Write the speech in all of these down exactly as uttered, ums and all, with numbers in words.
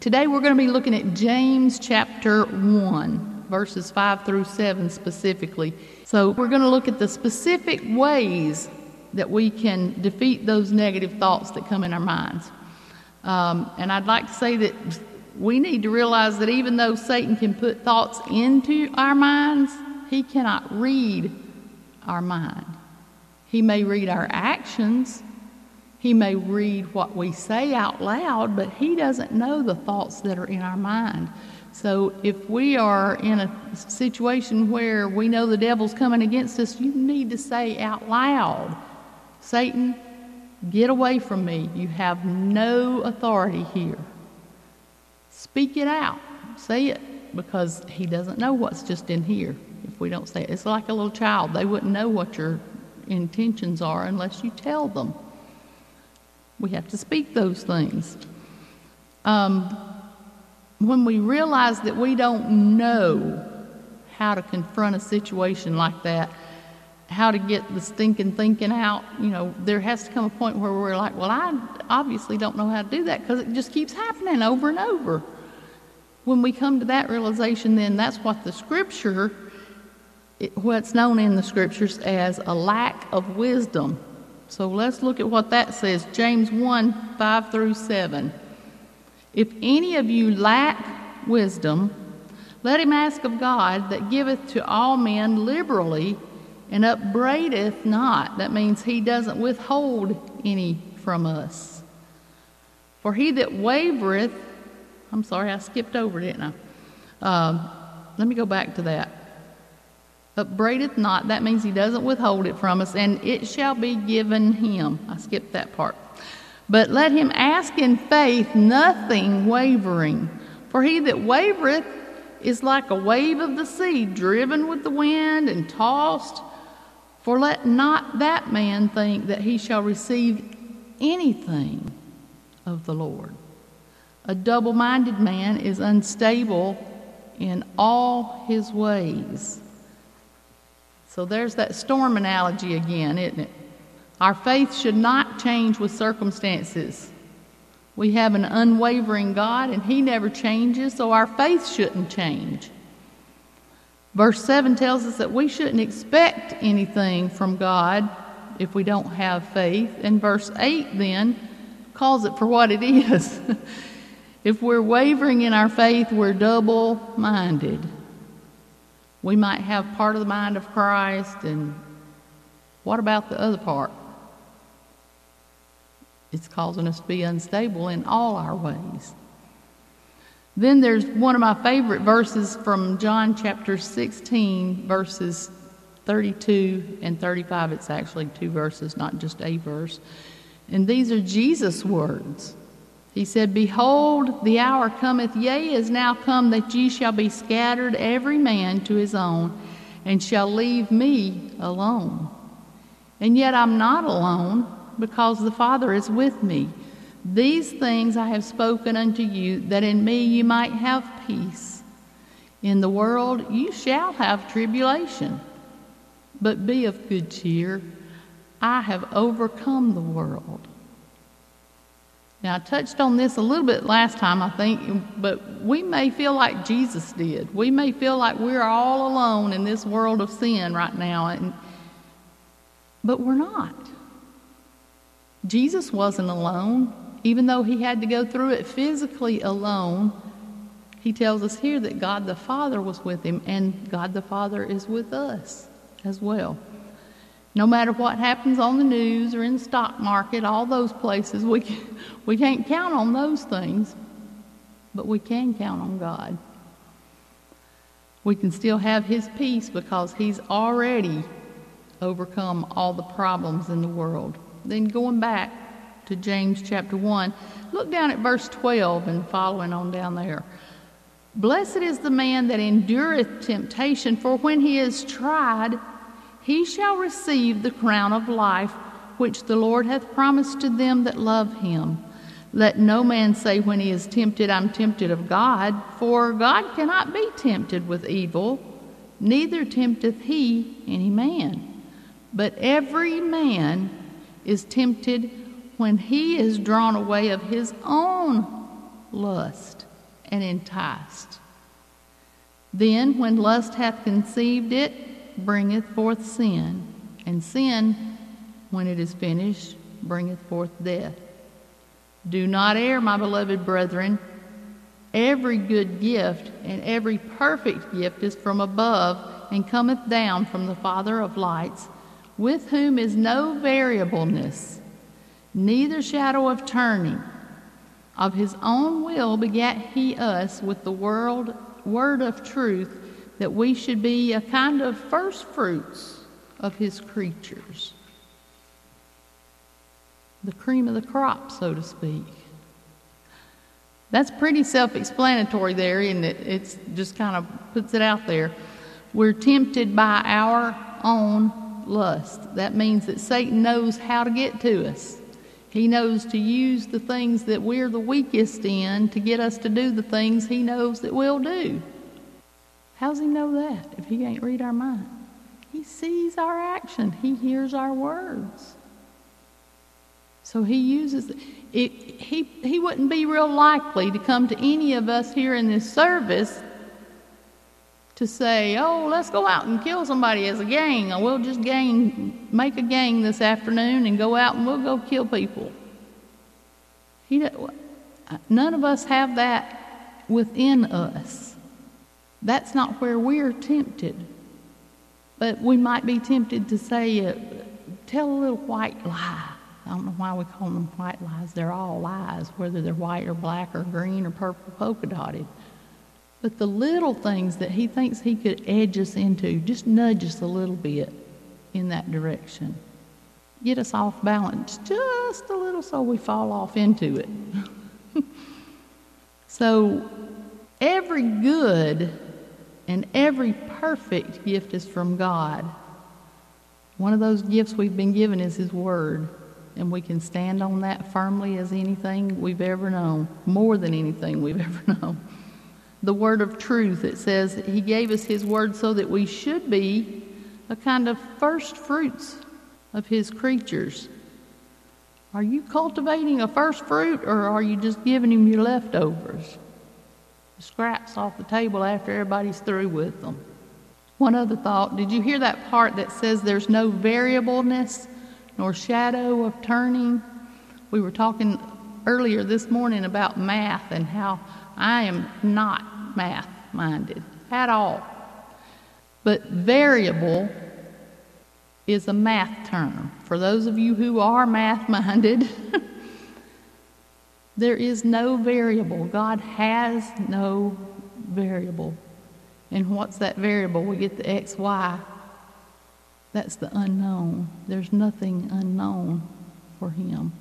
Today we're going to be looking at James chapter one, verses five through seven specifically. So we're going to look at the specific ways that we can defeat those negative thoughts that come in our minds. Um, and I'd like to say that we need to realize that even though Satan can put thoughts into our minds, he cannot read our mind. He may read our actions. He may read what we say out loud, but he doesn't know the thoughts that are in our mind. So if we are in a situation where we know the devil's coming against us, you need to say out loud, "Satan, get away from me. You have no authority here." Speak it out. Say it, because he doesn't know what's just in here if we don't say it. It's like a little child. They wouldn't know what your intentions are unless you tell them. We have to speak those things. Um, when we realize that we don't know how to confront a situation like that, how to get the stinking thinking out, you know, there has to come a point where we're like, well, I obviously don't know how to do that because it just keeps happening over and over. When we come to that realization, then that's what the scripture, it, what's known in the scriptures as a lack of wisdom. So let's look at what that says. James one, five through seven. "If any of you lack wisdom, let him ask of God that giveth to all men liberally and upbraideth not." That means he doesn't withhold any from us. "For he that wavereth," I'm sorry, I skipped over, didn't I? Um, let me go back to that. "Upbraideth not," that means he doesn't withhold it from us, "and it shall be given him." I skipped that part. "But let him ask in faith, nothing wavering. For he that wavereth is like a wave of the sea, driven with the wind and tossed. For let not that man think that he shall receive anything of the Lord. A double-minded man is unstable in all his ways." So there's that storm analogy again, isn't it? Our faith should not change with circumstances. We have an unwavering God, and he never changes, so our faith shouldn't change. Verse seven tells us that we shouldn't expect anything from God if we don't have faith. And verse eight then calls it for what it is. If we're wavering in our faith, we're double-minded. We might have part of the mind of Christ, and what about the other part? It's causing us to be unstable in all our ways. Then there's one of my favorite verses from John chapter sixteen, verses thirty-two and thirty-five. It's actually two verses, not just a verse. And these are Jesus' words. He said, "Behold, the hour cometh, yea, is now come, that ye shall be scattered every man to his own, and shall leave me alone. And yet I'm not alone, because the Father is with me. These things I have spoken unto you, that in me ye might have peace. In the world you shall have tribulation, but be of good cheer. I have overcome the world." Now, I touched on this a little bit last time, I think, but we may feel like Jesus did. We may feel like we're all alone in this world of sin right now, and, but we're not. Jesus wasn't alone. Even though he had to go through it physically alone, he tells us here that God the Father was with him, and God the Father is with us as well. No matter what happens on the news or in the stock market, all those places, we can, we can't count on those things, but we can count on God. We can still have his peace because he's already overcome all the problems in the world. Then going back to James chapter one, look down at verse twelve and following on down there. "Blessed is the man that endureth temptation, for when he is tried, he shall receive the crown of life, which the Lord hath promised to them that love him. Let no man say when he is tempted, I'm tempted of God, for God cannot be tempted with evil, neither tempteth he any man. But every man is tempted when he is drawn away of his own lust and enticed. Then, when lust hath conceived, it bringeth forth sin, and sin, when it is finished, bringeth forth death. Do not err, my beloved brethren. Every good gift and every perfect gift is from above, and cometh down from the Father of lights, with whom is no variableness, neither shadow of turning. Of his own will begat he us with the world, word of truth, that we should be a kind of first fruits of his creatures. The cream of the crop, so to speak. That's pretty self-explanatory there, and it it's just kind of puts it out there. We're tempted by our own lust. That means that Satan knows how to get to us. He knows to use the things that we're the weakest in to get us to do the things he knows that we'll do. How's he know that if he can't read our mind? He sees our action. He hears our words. So he uses it. He, he wouldn't be real likely to come to any of us here in this service to say, oh, let's go out and kill somebody as a gang, or we'll just gang, make a gang this afternoon and go out and we'll go kill people. He, none of us have that within us. That's not where we're tempted. But we might be tempted to say, uh, tell a little white lie. I don't know why we call them white lies. They're all lies, whether they're white or black or green or purple polka dotted. But the little things that he thinks he could edge us into, just nudge us a little bit in that direction. Get us off balance just a little so we fall off into it. So every good and every perfect gift is from God. One of those gifts we've been given is his word. And we can stand on that firmly as anything we've ever known, more than anything we've ever known. The word of truth, it says he gave us his word so that we should be a kind of first fruits of his creatures. Are you cultivating a first fruit, or are you just giving him your leftovers? The scraps off the table after everybody's through with them. One other thought, did you hear that part that says there's no variableness nor shadow of turning? We were talking earlier this morning about math and how I am not math-minded at all. But variable is a math term. For those of you who are math-minded, there is no variable. God has no variable. And what's that variable? We get the X, Y. That's the unknown. There's nothing unknown for him.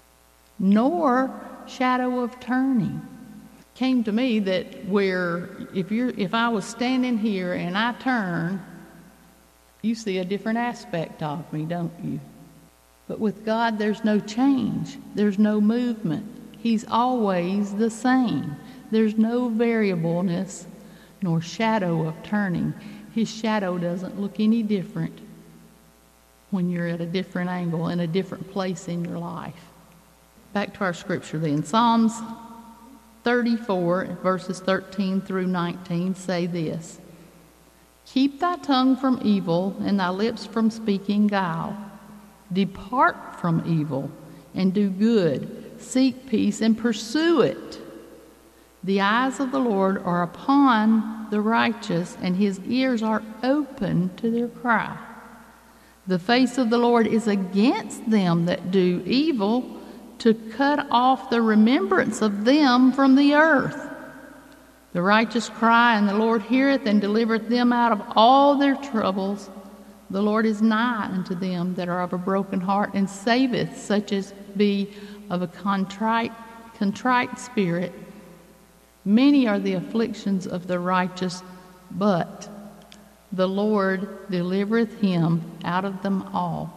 Nor shadow of turning. Came to me that where if you're if I was standing here and I turn, you see a different aspect of me, don't you? But with God, there's no change. There's no movement. He's always the same. There's no variableness nor shadow of turning. His shadow doesn't look any different when you're at a different angle, in a different place in your life. Back to our scripture then. Psalms thirty-four, verses thirteen through nineteen say this: Keep thy tongue from evil and thy lips from speaking guile. Depart from evil and do good. Seek peace and pursue it. The eyes of the Lord are upon the righteous, and his ears are open to their cry. The face of the Lord is against them that do evil, to cut off the remembrance of them from the earth. The righteous cry, and the Lord heareth, and delivereth them out of all their troubles. The Lord is nigh unto them that are of a broken heart, and saveth such as be of a contrite, contrite spirit. Many are the afflictions of the righteous, but the Lord delivereth him out of them all.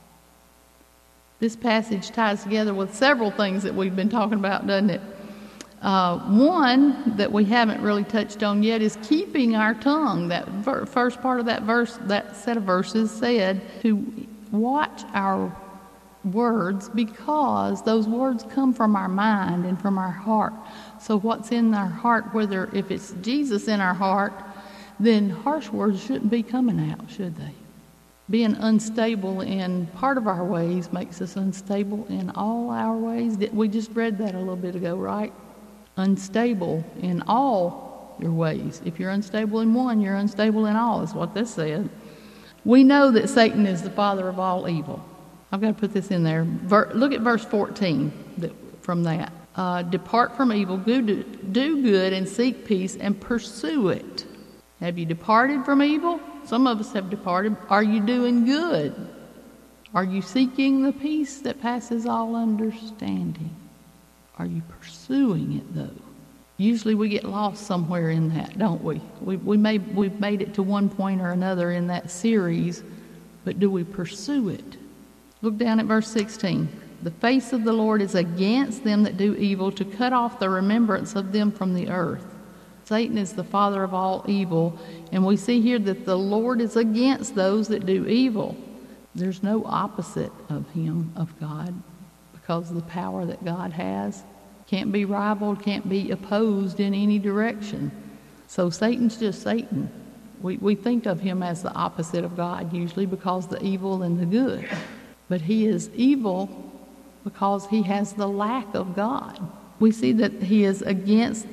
This passage ties together with several things that we've been talking about, doesn't it? Uh, one that we haven't really touched on yet is keeping our tongue. That ver- first part of that verse, that set of verses said to watch our words, because those words come from our mind and from our heart. So what's in our heart, whether if it's Jesus in our heart, then harsh words shouldn't be coming out, should they? Being unstable in part of our ways makes us unstable in all our ways. We just read that a little bit ago, right? Unstable in all your ways. If you're unstable in one, you're unstable in all, is what this said. We know that Satan is the father of all evil. I've got to put this in there. Ver, look at verse fourteen that, from that. Uh, Depart from evil, do, do good, and seek peace, and pursue it. Have you departed from evil? Some of us have departed. Are you doing good? Are you seeking the peace that passes all understanding? Are you pursuing it, though? Usually we get lost somewhere in that, don't we? We, we may, we've made it to one point or another in that series, but do we pursue it? Look down at verse sixteen. The face of the Lord is against them that do evil, to cut off the remembrance of them from the earth. Satan is the father of all evil, and we see here that the Lord is against those that do evil. There's no opposite of him, of God, because of the power that God has. Can't be rivaled, can't be opposed in any direction. So Satan's just Satan. We, we think of him as the opposite of God usually because the evil and the good. But he is evil because he has the lack of God. We see that he is against,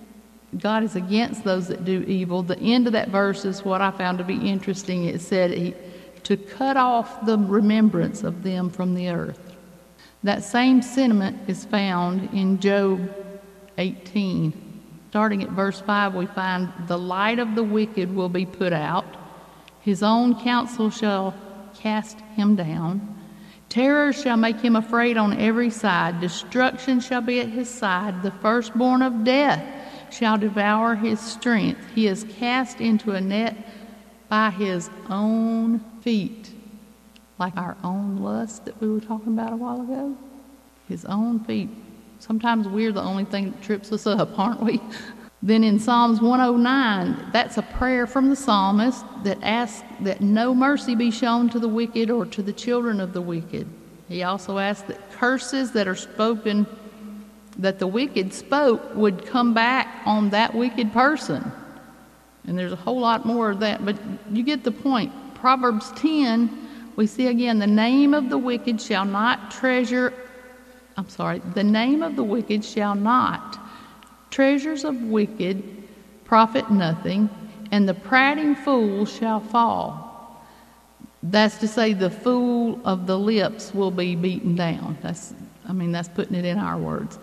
God is against those that do evil. The end of that verse is what I found to be interesting. It said he, to cut off the remembrance of them from the earth. That same sentiment is found in Job eighteen. Starting at verse five, we find the light of the wicked will be put out. His own counsel shall cast him down. Terror shall make him afraid on every side. Destruction shall be at his side. The firstborn of death shall devour his strength. He is cast into a net by his own feet. Like our own lust that we were talking about a while ago. His own feet. Sometimes we're the only thing that trips us up, aren't we? Then in Psalms one oh nine, that's a prayer from the psalmist that asks that no mercy be shown to the wicked or to the children of the wicked. He also asks that curses that are spoken, that the wicked spoke, would come back on that wicked person. And there's a whole lot more of that, but you get the point. Proverbs ten, we see again, the name of the wicked shall not treasure, I'm sorry, the name of the wicked shall not. Treasures of wicked profit nothing, and the prating fool shall fall. That's to say, the fool of the lips will be beaten down. That's, I mean, that's putting it in our words.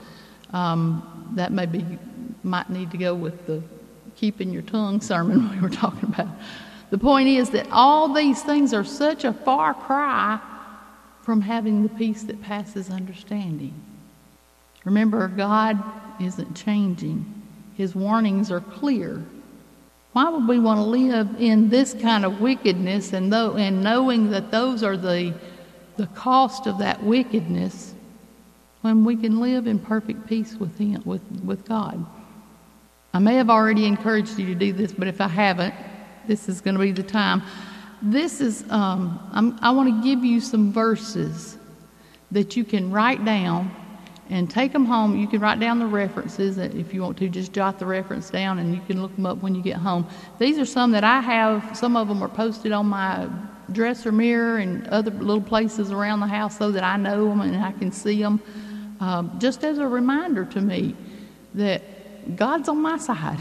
Um, that may be, might need to go with the keeping your tongue sermon we were talking about. The point is that all these things are such a far cry from having the peace that passes understanding. Remember, God isn't changing. His warnings are clear. Why would we want to live in this kind of wickedness and, though, and knowing that those are the, the cost of that wickedness when we can live in perfect peace with Him, with, with God? I may have already encouraged you to do this, but if I haven't, this is going to be the time. This is, um, I'm, I want to give you some verses that you can write down and take them home. You can write down the references. If you want to, just jot the reference down and you can look them up when you get home. These are some that I have. Some of them are posted on my dresser mirror and other little places around the house so that I know them and I can see them. Um, just as a reminder to me that God's on my side.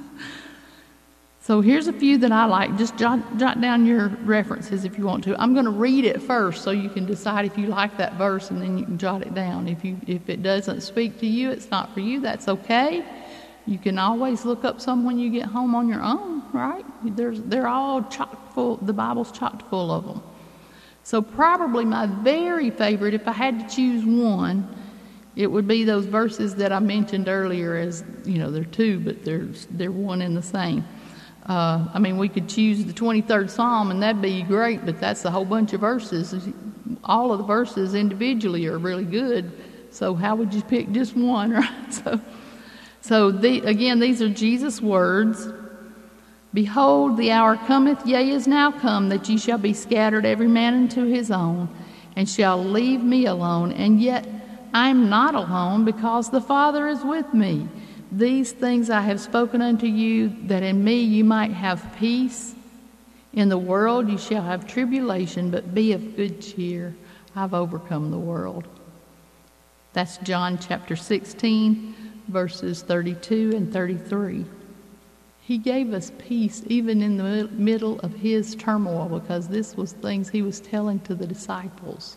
So here's a few that I like. Just jot, jot down your references if you want to. I'm going to read it first so you can decide if you like that verse, and then you can jot it down. If you if it doesn't speak to you, it's not for you, that's okay. You can always look up some when you get home on your own, right? There's, they're all chock full. The Bible's chock full of them. So probably my very favorite, if I had to choose one, it would be those verses that I mentioned earlier as, you know, they're two, but they're, they're one and the same. Uh, I mean, we could choose the twenty-third Psalm, and that'd be great, but that's a whole bunch of verses. All of the verses individually are really good, so how would you pick just one, right? So, so the, again, these are Jesus' words. Behold, the hour cometh, yea, is now come, that ye shall be scattered every man into his own, and shall leave me alone. And yet I am not alone, because the Father is with me. These things I have spoken unto you, that in me you might have peace. In the world you shall have tribulation, but be of good cheer. I've overcome the world. That's John chapter sixteen, verses thirty-two and thirty-three. He gave us peace even in the middle of his turmoil, because this was things he was telling to the disciples.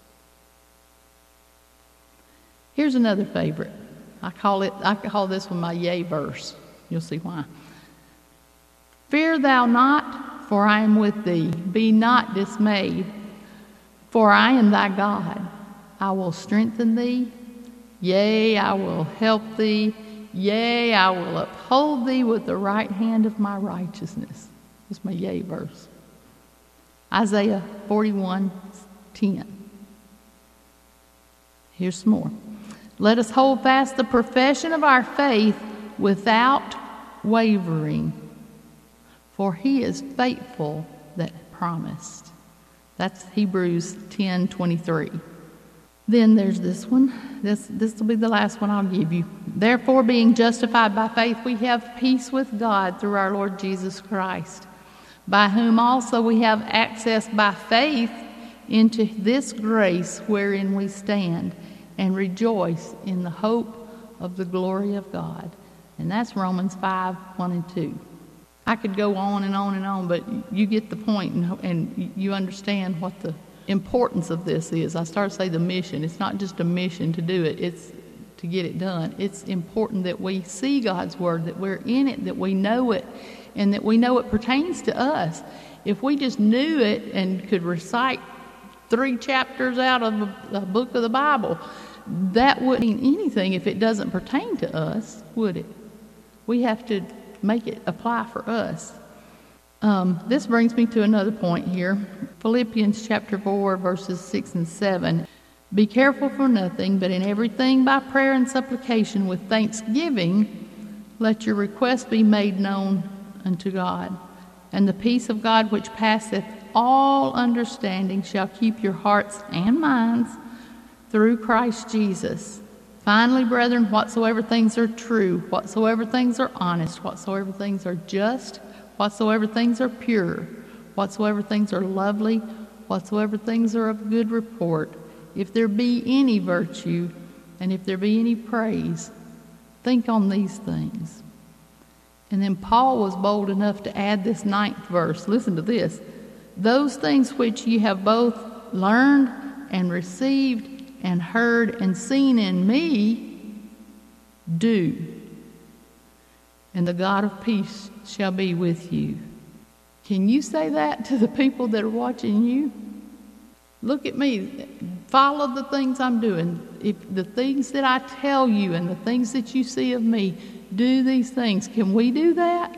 Here's another favorite. I call it, I call this one my yay verse. You'll see why. Fear thou not, for I am with thee. Be not dismayed, for I am thy God. I will strengthen thee. Yea, I will help thee. Yea, I will uphold thee with the right hand of my righteousness. That's my yea verse. Isaiah forty-one ten. Here's some more. Let us hold fast the profession of our faith without wavering, for he is faithful that promised. That's Hebrews ten twenty-three. Then there's this one. This this will be the last one I'll give you. Therefore, being justified by faith, we have peace with God through our Lord Jesus Christ, by whom also we have access by faith into this grace wherein we stand, and rejoice in the hope of the glory of God. And that's Romans five one and two. I could go on and on and on, but you get the point, and, and you understand what the importance of this is. I started to say the mission. It's not just a mission to do it. It's to get it done. It's important that we see God's Word, that we're in it, that we know it, and that we know it pertains to us. If we just knew it and could recite three chapters out of a, a book of the Bible, that wouldn't mean anything if it doesn't pertain to us, would it? We have to make it apply for us. Um, this brings me to another point here. Philippians chapter four, verses six and seven. Be careful for nothing, but in everything by prayer and supplication with thanksgiving, let your requests be made known unto God. And the peace of God, which passeth all understanding, shall keep your hearts and minds through Christ Jesus. Finally, brethren, whatsoever things are true, whatsoever things are honest, whatsoever things are just, whatsoever things are pure, whatsoever things are lovely, whatsoever things are of good report, if there be any virtue, and if there be any praise, think on these things. And then Paul was bold enough to add this ninth verse. Listen to this. Those things which ye have both learned and received and heard and seen in me, do, and the God of peace shall be with you. Can you say that to the people that are watching you? Look at me. Follow the things I'm doing. If the things that I tell you and the things that you see of me, do these things. Can we do that?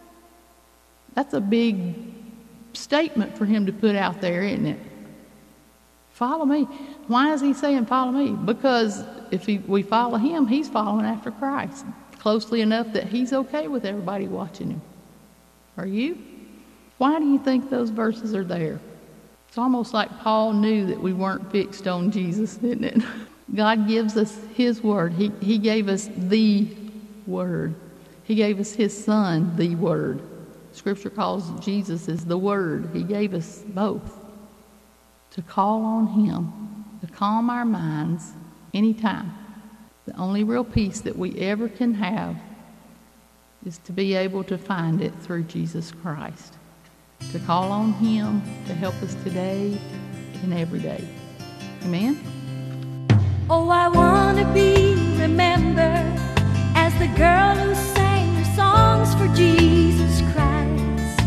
That's a big statement for him to put out there, isn't it? Follow me. Why is he saying follow me? Because if he, we follow him, he's following after Christ closely enough that he's okay with everybody watching him. Are you? Why do you think those verses are there? It's almost like Paul knew that we weren't fixed on Jesus, isn't it? God gives us his word. He, he gave us the word. He gave us his son, the word. Scripture calls Jesus as the word. He gave us both to call on him, to calm our minds anytime. The only real peace that we ever can have is to be able to find it through Jesus Christ. To call on him to help us today and every day. Amen? Oh, I want to be remembered as the girl who sang her songs for Jesus Christ,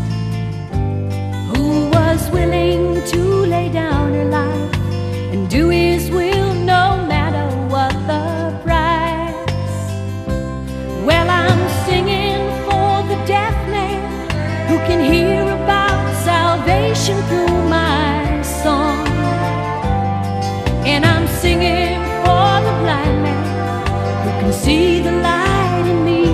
who was willing to lay down her life and do his will no matter what the price. Well, I'm singing for the deaf man who can hear about salvation through my song, and I'm singing for the blind man who can see the light in me.